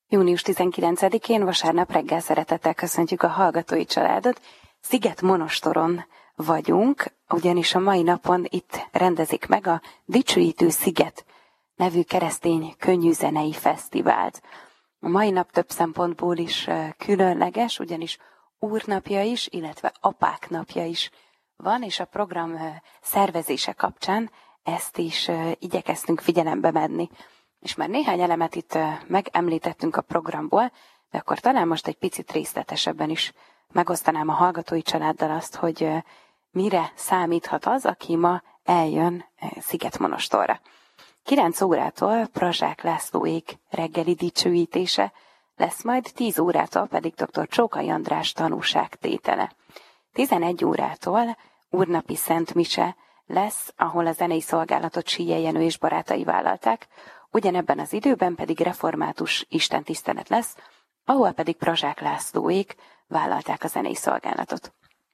Június 19-én vasárnap reggel szeretettel köszöntjük a hallgatói családot. Szigetmonostoron vagyunk, ugyanis a mai napon itt rendezik meg a Dicsőítő Sziget nevű keresztény könnyűzenei fesztivált. A mai nap több szempontból is különleges, ugyanis úrnapja is, illetve apák napja is van, és a program szervezése kapcsán ezt is igyekeztünk figyelembe venni. És már néhány elemet itt megemlítettünk a programból, de akkor talán most egy picit részletesebben is megosztanám a hallgatói családdal azt, hogy mire számíthat az, aki ma eljön Szigetmonostorra. 9 órától Prazsák Lászlóék reggeli dicsőítése lesz, majd 10 órától pedig dr. Csókai András tanúságtétele. 11 órától úrnapi Szent Mise lesz, ahol a zenei szolgálatot Síjjel Jenő és barátai vállalták, ugyanebben az időben pedig református istentisztelet lesz, ahol pedig Prazsák Lászlóék vállalták a zenei szolgálatot.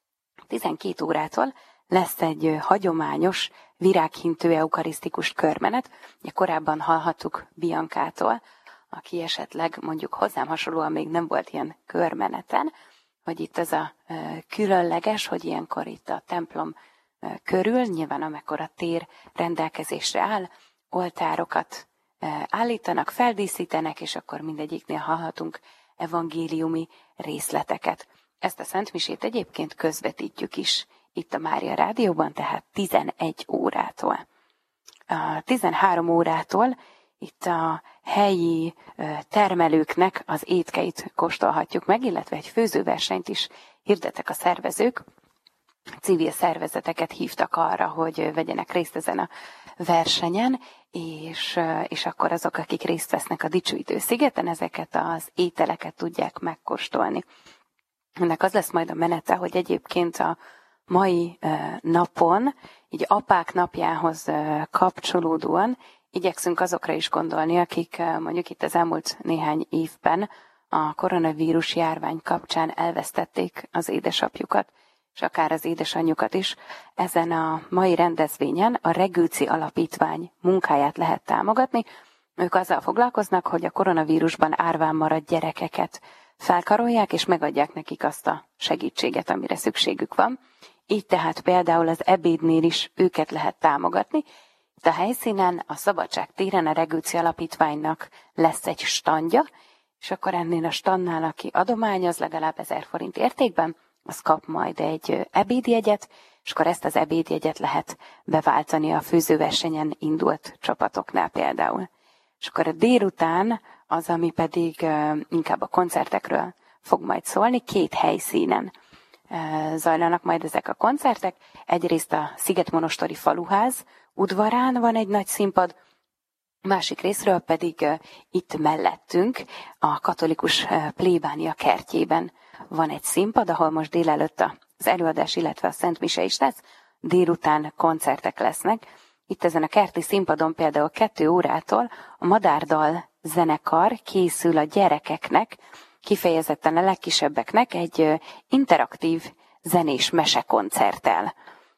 12 órától lesz egy hagyományos, virághintő eukarisztikus körmenet. Ugye korábban hallhattuk Biankától, aki esetleg mondjuk hozzám hasonlóan még nem volt ilyen körmeneten, hogy itt ez a különleges, hogy ilyenkor itt a templom körül, nyilván amekkora tér rendelkezésre áll, oltárokat állítanak, feldíszítenek, és akkor mindegyiknél hallhatunk evangéliumi részleteket. Ezt a szentmisét egyébként közvetítjük is itt a Mária Rádióban, tehát 11 órától. 13 órától itt a helyi termelőknek az étkeit kóstolhatjuk meg, illetve egy főzőversenyt is hirdettek a szervezők. Civil szervezeteket hívtak arra, hogy vegyenek részt ezen a versenyen, és akkor azok, akik részt vesznek a Dicsőítő Szigeten, ezeket az ételeket tudják megkóstolni. Ennek az lesz majd a menete, hogy egyébként a mai napon, így apák napjához kapcsolódóan igyekszünk azokra is gondolni, akik mondjuk itt az elmúlt néhány évben a koronavírus járvány kapcsán elvesztették az édesapjukat, és akár az édesanyjukat is. Ezen a mai rendezvényen a Regőci Alapítvány munkáját lehet támogatni. Ők azzal foglalkoznak, hogy a koronavírusban árván maradt gyerekeket felkarolják, és megadják nekik azt a segítséget, amire szükségük van. Így tehát például az ebédnél is őket lehet támogatni. Itt a helyszínen, a Szabadság téren a Regőci Alapítványnak lesz egy standja, és akkor ennél a standnál, aki adományoz legalább 1000 forint értékben, az kap majd egy ebédjegyet, és akkor ezt az ebédjegyet lehet beváltani a főzőversenyen indult csapatoknál például. És akkor a délután az, ami pedig inkább a koncertekről fog majd szólni, 2 helyszínen zajlanak majd ezek a koncertek. Egyrészt a Szigetmonostori Faluház udvarán van egy nagy színpad, másik részről pedig itt mellettünk a katolikus plébánia kertjében van egy színpad, ahol most délelőtt az előadás, illetve a Szent Mise is lesz, délután koncertek lesznek. Itt ezen a kerti színpadon például 2 órától a Madárdal zenekar készül a gyerekeknek, kifejezetten a legkisebbeknek egy interaktív zenés mesekoncerttel.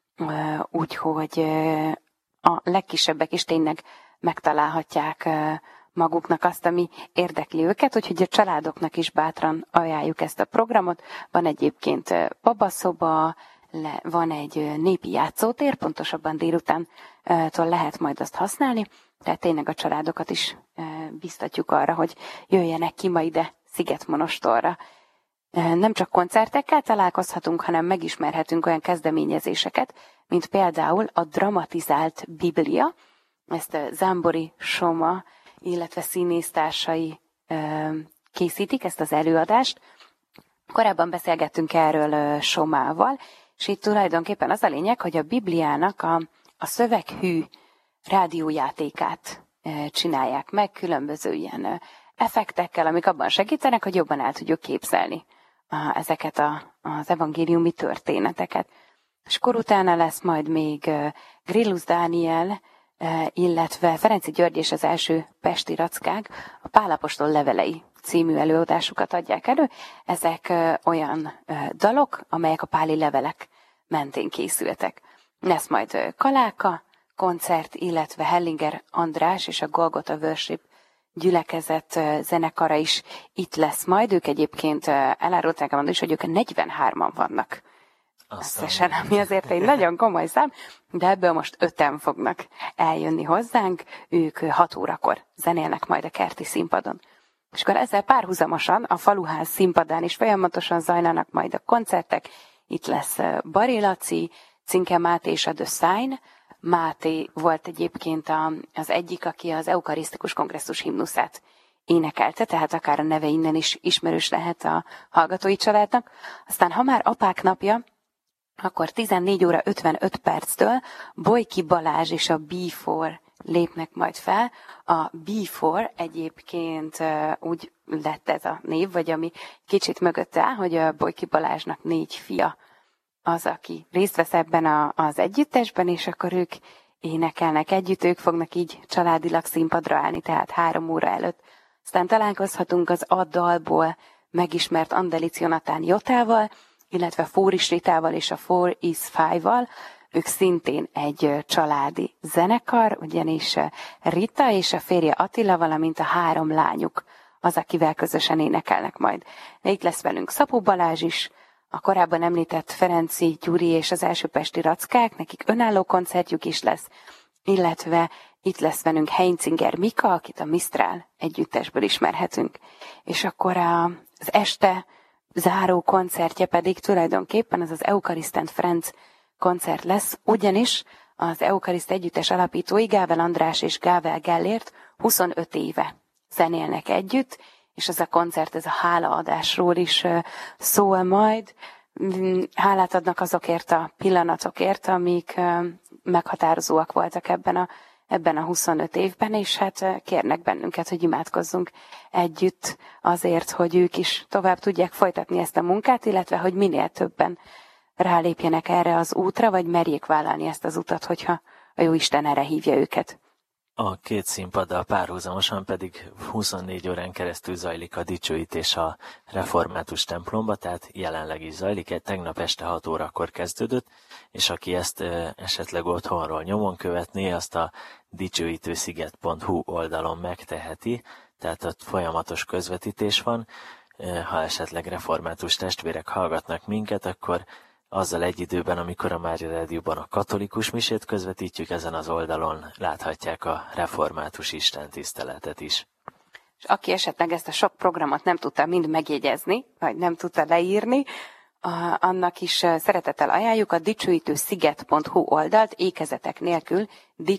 Úgyhogy a legkisebbek is tényleg megtalálhatják maguknak azt, ami érdekli őket, úgyhogy a családoknak is bátran ajánljuk ezt a programot. Van egyébként babaszoba, van egy népi játszótér, pontosabban délutántól lehet majd azt használni, tehát tényleg a családokat is biztatjuk arra, hogy jöjjenek ki ma ide Szigetmonostorra. Nem csak koncertekkel találkozhatunk, hanem megismerhetünk olyan kezdeményezéseket, mint például a dramatizált Biblia. Ezt Zámbori Soma, illetve színésztársai készítik ezt az előadást. Korábban beszélgettünk erről Somával, és itt tulajdonképpen az a lényeg, hogy a Bibliának a szöveghű rádiójátékát csinálják meg, különböző ilyen effektekkel, amik abban segítenek, hogy jobban el tudjuk képzelni ezeket az evangéliumi történeteket. És akkor utána lesz majd még Grillus Dániel, illetve Ferenczy György és az első pesti rackák a Pál apostol levelei című előadásukat adják elő. Ezek olyan dalok, amelyek a páli levelek mentén készültek. Lesz majd Kaláka koncert, illetve Hellinger András és a Golgotha Worship gyülekezet zenekara is itt lesz majd. Ők egyébként elárulták a is, hogy ők 43-an vannak összesen, ami azért egy nagyon komoly szám, de ebből most 5-en fognak eljönni hozzánk. Ők 6 órakor zenélnek majd a kerti színpadon. És akkor ezzel párhuzamosan a Faluház színpadán is folyamatosan zajlanak majd a koncertek. Itt lesz Bari Laci, Cinke Máté és a The Sign. Máté volt egyébként az egyik, aki az eukarisztikus kongresszus himnuszát énekelte, tehát akár a neve innen is ismerős lehet a hallgatói családnak. Aztán, ha már apák napja, akkor 14 óra 55 perctől Bojki Balázs és a B4 lépnek majd fel. A B4 egyébként úgy lett ez a név, vagy ami kicsit mögött áll, hogy a Bojki Balázsnak 4 fia az, aki részt vesz ebben az együttesben, és akkor ők énekelnek együtt, ők fognak így családilag színpadra állni, tehát 3 óra előtt. Aztán találkozhatunk az A dalból megismert Andelic Jonatán Jotával, illetve Fóris Ritával és a 4is5-val. Ők szintén egy családi zenekar, ugyanis Rita és a férje Attila, valamint a 3 lányuk az, akivel közösen énekelnek majd. De itt lesz velünk Szabó Balázs is, a korábban említett Ferenci Gyuri és az elsőpesti Rackák, nekik önálló koncertjük is lesz, illetve itt lesz velünk Heinzinger Mika, akit a Mistral együttesből ismerhetünk. És akkor az este záró koncertje pedig tulajdonképpen az Euchariszt and Friends koncert lesz, ugyanis az Euchariszt együttes alapítói Gável András és Gável Gellért 25 éve zenélnek együtt, és ez a koncert, ez a hálaadásról is szól majd. Hálát adnak azokért a pillanatokért, amik meghatározóak voltak ebben a 25 évben, és hát kérnek bennünket, hogy imádkozzunk együtt azért, hogy ők is tovább tudják folytatni ezt a munkát, illetve hogy minél többen rálépjenek erre az útra, vagy merjék vállalni ezt az utat, hogyha a Jóisten erre hívja őket. A 2 színpaddal párhuzamosan pedig 24 órán keresztül zajlik a dicsőítés a református templomba, tehát jelenleg is zajlik, tegnap este 6 órakor kezdődött, és aki ezt esetleg otthonról nyomon követné, azt a dicsőítősziget.hu oldalon megteheti, tehát ott folyamatos közvetítés van. Ha esetleg református testvérek hallgatnak minket, akkor azzal egy időben, amikor a Mária Rádióban a katolikus misét közvetítjük, ezen az oldalon láthatják a református istentiszteletet is. És aki esetleg ezt a sok programot nem tudta mind megjegyezni, vagy nem tudta leírni, annak is szeretettel ajánljuk a dicsőítősziget.hu oldalt, ékezetek nélkül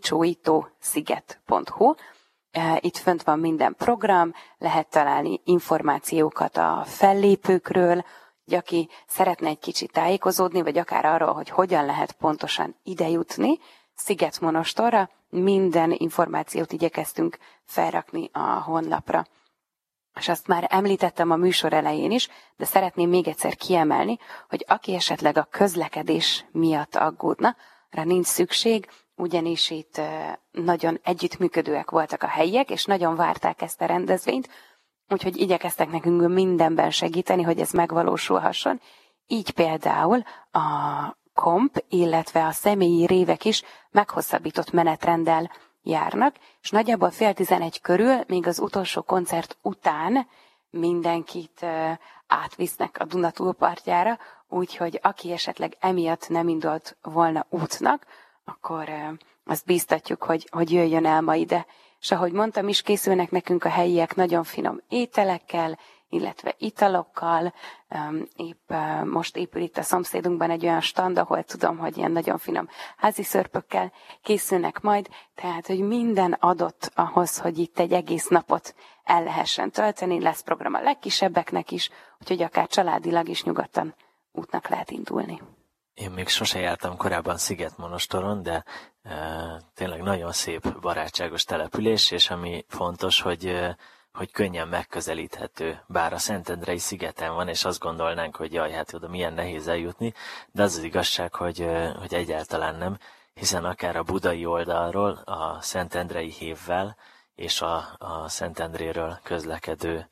dicsőítősziget.hu. Itt fönt van minden program, lehet találni információkat a fellépőkről, hogy aki szeretne egy kicsit tájékozódni, vagy akár arról, hogy hogyan lehet pontosan idejutni Szigetmonostorra, minden információt igyekeztünk felrakni a honlapra. És azt már említettem a műsor elején is, de szeretném még egyszer kiemelni, hogy aki esetleg a közlekedés miatt aggódna, rá nincs szükség, ugyanis itt nagyon együttműködőek voltak a helyiek, és nagyon várták ezt a rendezvényt, úgyhogy igyekeztek nekünk mindenben segíteni, hogy ez megvalósulhasson. Így például a komp, illetve a személyi révek is meghosszabbított menetrenddel járnak, és nagyjából 10:30 körül, még az utolsó koncert után mindenkit átvisznek a Duna túlpartjára, úgyhogy aki esetleg emiatt nem indult volna útnak, akkor azt bíztatjuk, hogy jöjjön el ma ide. És ahogy mondtam is, készülnek nekünk a helyiek nagyon finom ételekkel, illetve italokkal. Épp most épül itt a szomszédunkban egy olyan stand, ahol tudom, hogy ilyen nagyon finom házi szörpökkel készülnek majd, tehát, hogy minden adott ahhoz, hogy itt egy egész napot el lehessen tölteni, lesz program a legkisebbeknek is, úgyhogy akár családilag is nyugodtan útnak lehet indulni. Én még sose jártam korábban Szigetmonostoron, de tényleg nagyon szép, barátságos település, és ami fontos, hogy könnyen megközelíthető. Bár a Szentendrei szigeten van, és azt gondolnánk, hogy jaj, hát oda milyen nehéz eljutni, de az igazság, hogy egyáltalán nem, hiszen akár a budai oldalról, a Szentendrei hévvel és a Szentendréről közlekedő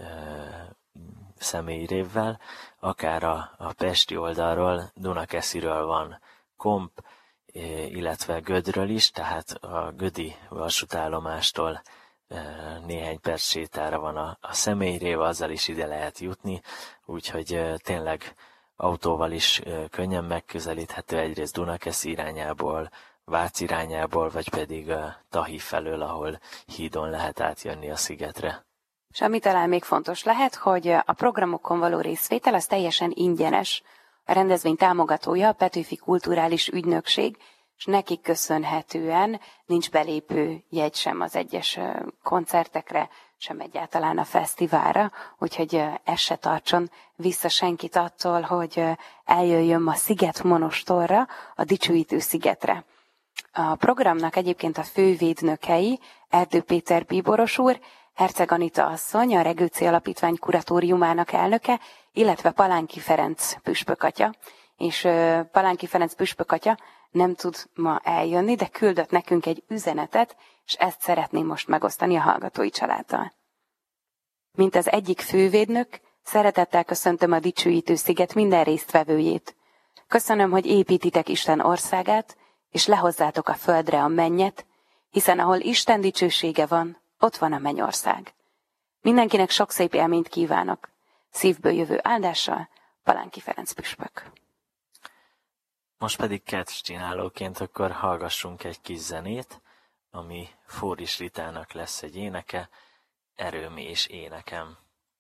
személyrévvel, akár a pesti oldalról, Dunakesziről van komp, illetve Gödről is, tehát a gödi vasútállomástól néhány perc sétára van a Személyréva, azzal is ide lehet jutni, úgyhogy tényleg autóval is könnyen megközelíthető, egyrészt Dunakeszi irányából, Vác irányából, vagy pedig Tahi felől, ahol hídon lehet átjönni a szigetre. És ami talán még fontos lehet, hogy a programokon való részvétel az teljesen ingyenes. A rendezvény támogatója a Petőfi Kulturális Ügynökség, és nekik köszönhetően nincs belépő jegy sem az egyes koncertekre, sem egyáltalán a fesztiválra, úgyhogy ez se tartson vissza senkit attól, hogy eljöjjön ma Szigetmonostorra, a Dicsőítő szigetre. A programnak egyébként a fővédnökei Erdő Péter bíboros úr, Herceg Anita asszony, a Regőci Alapítvány kuratóriumának elnöke, illetve Palánki Ferenc püspökatya. És Palánki Ferenc püspökatya nem tud ma eljönni, de küldött nekünk egy üzenetet, és ezt szeretném most megosztani a hallgatói családdal. Mint az egyik fővédnök, szeretettel köszöntöm a Dicsőítő sziget minden résztvevőjét. Köszönöm, hogy építitek Isten országát, és lehozzátok a földre a mennyet, hiszen ahol Isten dicsősége van, ott van a mennyország. Mindenkinek sok szép élményt kívánok. Szívből jövő áldással, Palánki Ferenc püspök. Most pedig kedvcsinálóként akkor hallgassunk egy kis zenét, ami Fóris Ritának lesz egy éneke, Erőm és énekem.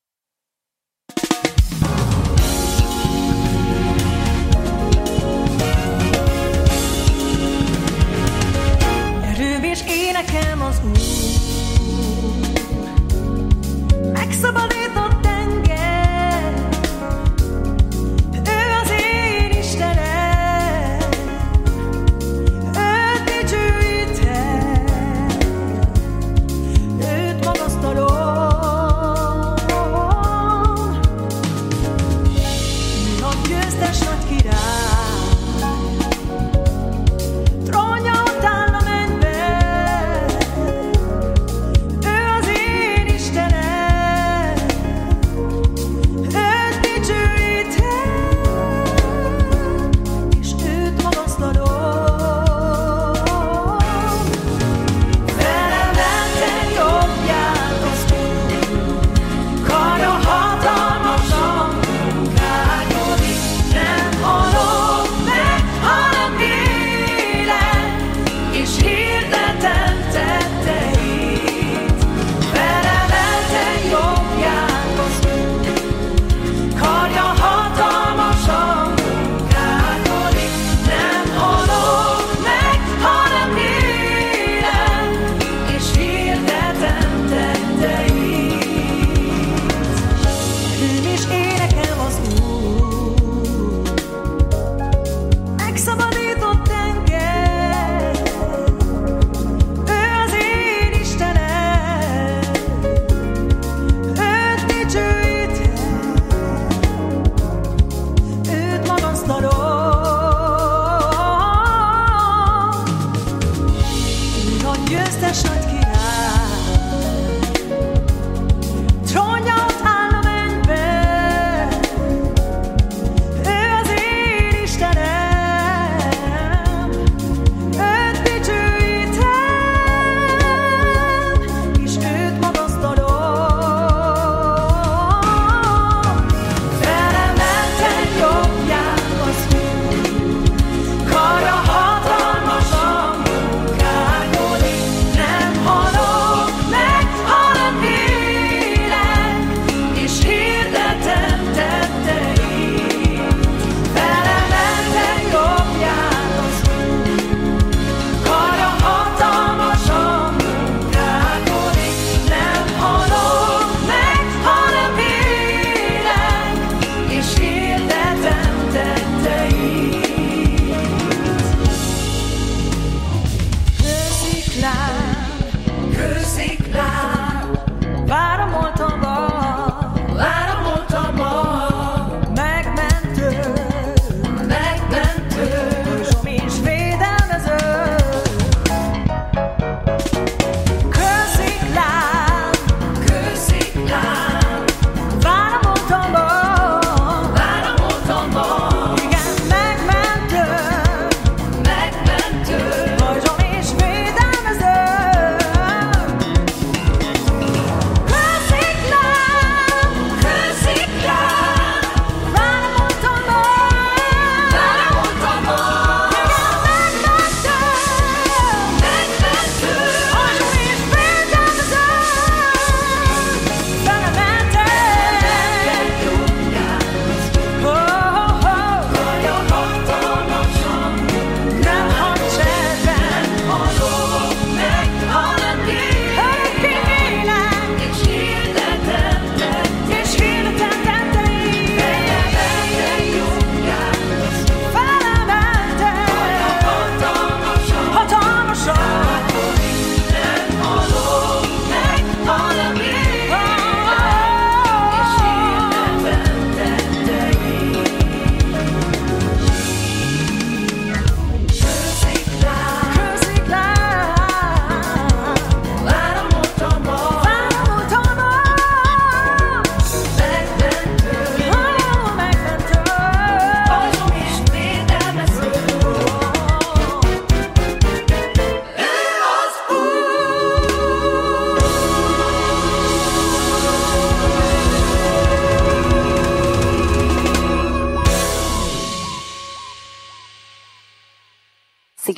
Erőm és énekem az Úr, megszabadított engem, ő az én Istenem, őt dicsőítem, őt magasztalom, a győztes nagy király, trónja ott áll a mennyben, ő az én Istenem,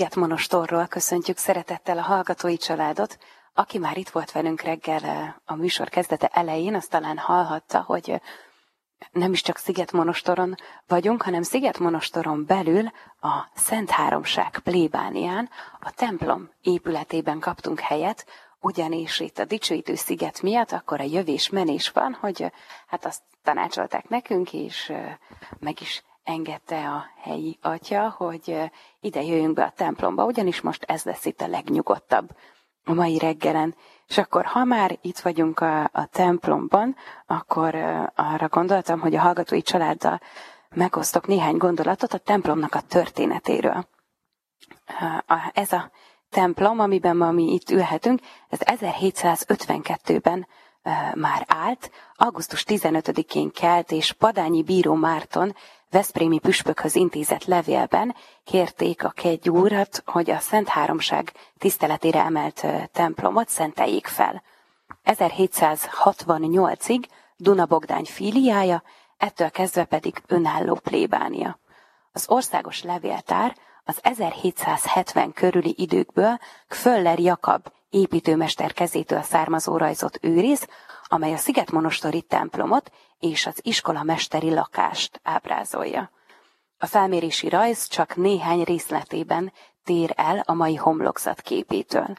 Szigetmonostorról köszöntjük szeretettel a hallgatói családot. Aki már itt volt velünk reggel a műsor kezdete elején, azt talán hallhatta, hogy nem is csak Szigetmonostoron vagyunk, hanem Szigetmonostoron belül a Szent Háromság plébánián, a templom épületében kaptunk helyet, ugyanis itt a dicsőítő sziget miatt akkor a jövés-menés van, hogy hát azt tanácsolták nekünk, és meg is engedte a helyi atya, hogy ide jöjjünk be a templomba, ugyanis most ez lesz itt a legnyugodtabb a mai reggelen. És akkor, ha már itt vagyunk a templomban, akkor arra gondoltam, hogy a hallgatói családdal megosztok néhány gondolatot a templomnak a történetéről. Ez a templom, amiben ma mi itt ülhetünk, ez 1752-ben már állt, augusztus 15-én kelt, és Padányi bíró Márton veszprémi püspökhöz intézett levélben kérték a kegyúrat, hogy a Szent Háromság tiszteletére emelt templomot szenteljék fel. 1768-ig Duna Bogdány fíliája, ettől kezdve pedig önálló plébánia. Az országos levéltár az 1770 körüli időkből Gföller Jakab építőmester kezétől származó rajzot őriz, amely a szigetmonostori templomot és az iskolamesteri lakást ábrázolja. A felmérési rajz csak néhány részletében tér el a mai homlokzat képétől.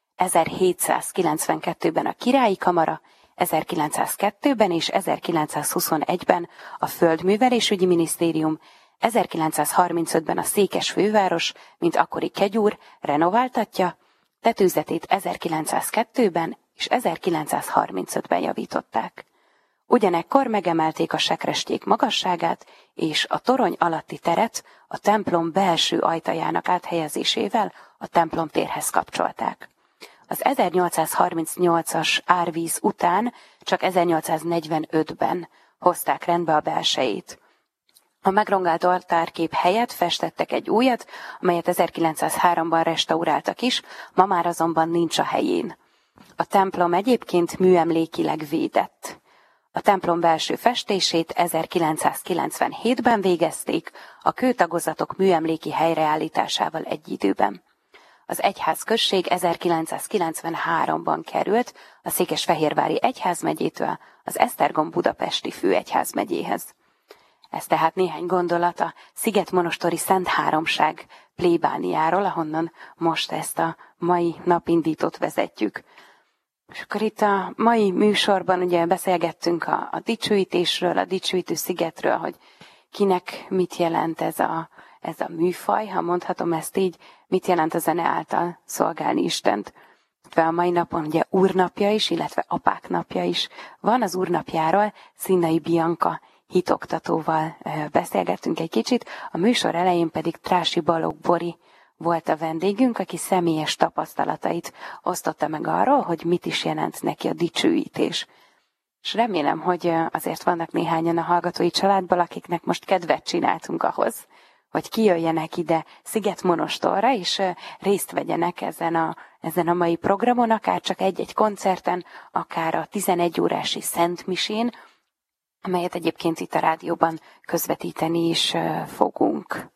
1792-ben a Királyi Kamara, 1902-ben és 1921-ben a Földművelésügyi Minisztérium, 1935-ben a Székes főváros, mint akkori kegyúr, renováltatja, tetőzetét 1902-ben és 1935-ben javították. Ugyanekkor megemelték a sekresték magasságát, és a torony alatti teret a templom belső ajtajának áthelyezésével a templomtérhez kapcsolták. Az 1838-as árvíz után csak 1845-ben hozták rendbe a belsejét. A megrongált oltárkép helyett festettek egy újat, amelyet 1903-ban restauráltak is, ma már azonban nincs a helyén. A templom egyébként műemlékileg védett. A templom belső festését 1997-ben végezték, a kőtagozatok műemléki helyreállításával egy időben. Az egyházközség 1993-ban került a Székesfehérvári egyházmegyétől az Esztergom budapesti főegyházmegyéhez. Ez tehát néhány gondolat a Szigetmonostori Szent Háromság plébániáról, ahonnan most ezt a mai napindítót vezetjük. És akkor itt a mai műsorban ugye beszélgettünk a dicsőítésről, a dicsőítő szigetről, hogy kinek mit jelent ez a műfaj, ha mondhatom ezt így, mit jelent a zene által szolgálni Istent. A mai napon ugye úrnapja is, illetve apák napja is van. Az úrnapjáról Szinnai Bianka hitoktatóval beszélgettünk egy kicsit, a műsor elején pedig Trási Balogh Bori volt a vendégünk, aki személyes tapasztalatait osztotta meg arról, hogy mit is jelent neki a dicsőítés. És remélem, hogy azért vannak néhányan a hallgatói családból, akiknek most kedvet csináltunk ahhoz, hogy kijöjjenek ide Szigetmonostorra, és részt vegyenek ezen a mai programon, akár csak egy-egy koncerten, akár a 11 órási szentmisén, amelyet egyébként itt a rádióban közvetíteni is fogunk.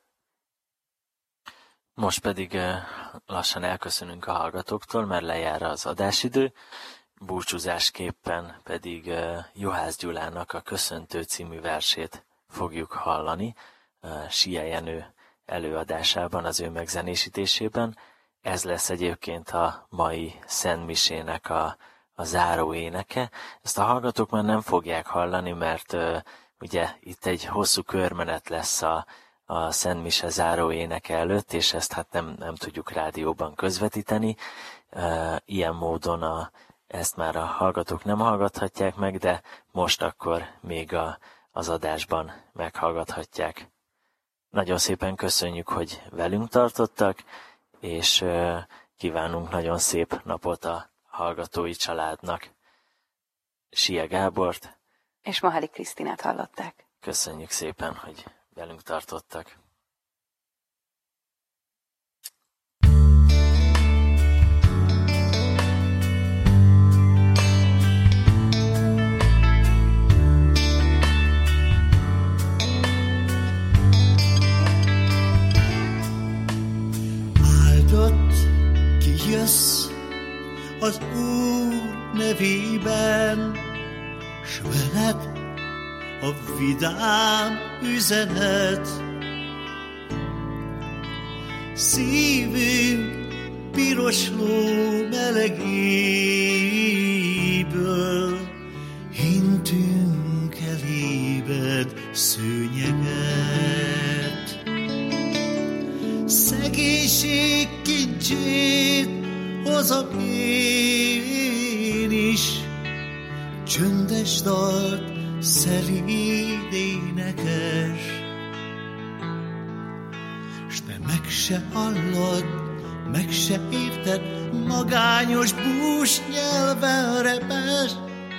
Most pedig lassan elköszönünk a hallgatóktól, mert lejár az adásidő, búcsúzásképpen pedig Juhász Gyulának a Köszöntő című versét fogjuk hallani, Sia Jenő előadásában, az ő megzenésítésében. Ez lesz egyébként a mai szentmisének a záró éneke. Ezt a hallgatók már nem fogják hallani, mert ugye itt egy hosszú körmenet lesz a szentmise záró éneke előtt, és ezt hát nem tudjuk rádióban közvetíteni. Ilyen módon ezt már a hallgatók nem hallgathatják meg, de most akkor még az adásban meghallgathatják. Nagyon szépen köszönjük, hogy velünk tartottak, és kívánunk nagyon szép napot a hallgatói családnak. Sia Gábort és Mahali Krisztinát hallották. Köszönjük szépen, hogy velünk tartottak. s veled a vidám üzenet. Szívünk piros ló melegéből hintünk elébed szőnyeget. Szegénység kincsét hozom én is, csöndes dalt, szelíd énekes. S te meg se hallod, meg se érted, magányos bús nyelven repes.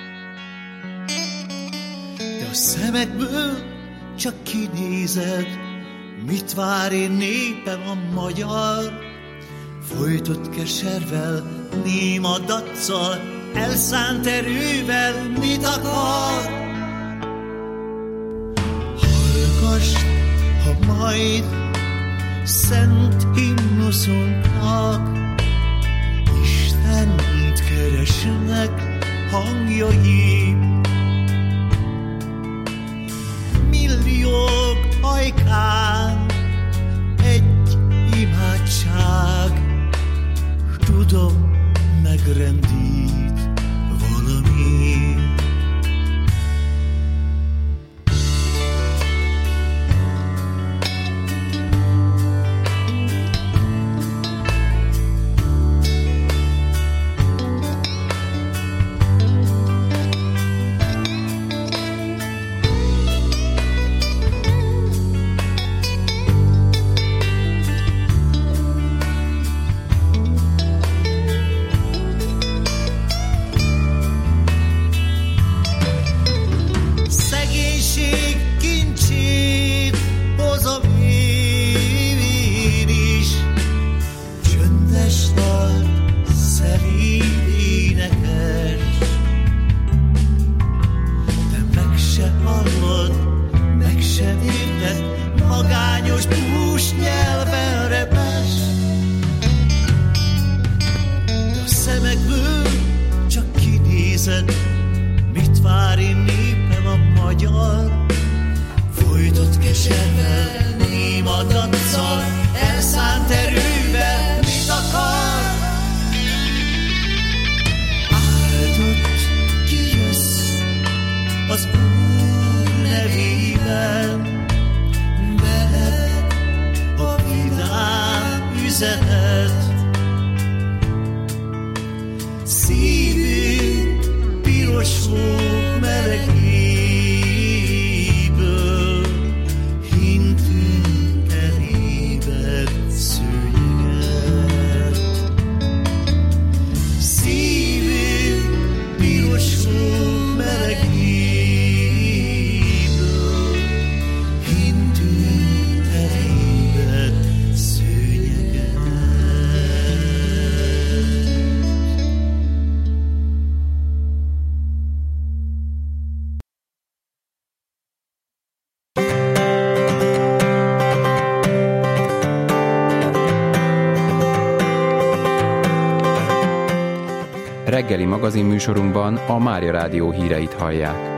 De a szemekből csak kinézed, mit vár én népem a magyar. Folytott keservel, néma daccal, elszánt erővel, mit akar? Hallgass, ha majd szent himnuszunknak Istent keresnek hangjai. Milliók ajkán egy imádság, tudom, megrendít valami. Mit vár én népem a magyar? Folytott keservel, néma danccal, elszánt erővel, mit akar? Áldott ki jössz az Úr nevében, veled a vidám üzenet. Szívünk piros ló melegéből hintünk elébed szőnyeget. Szívünk piros ló melegéből hintünk elébed szőnyeget. Reggeli magazinműsorunkban a Mária Rádió híreit hallják.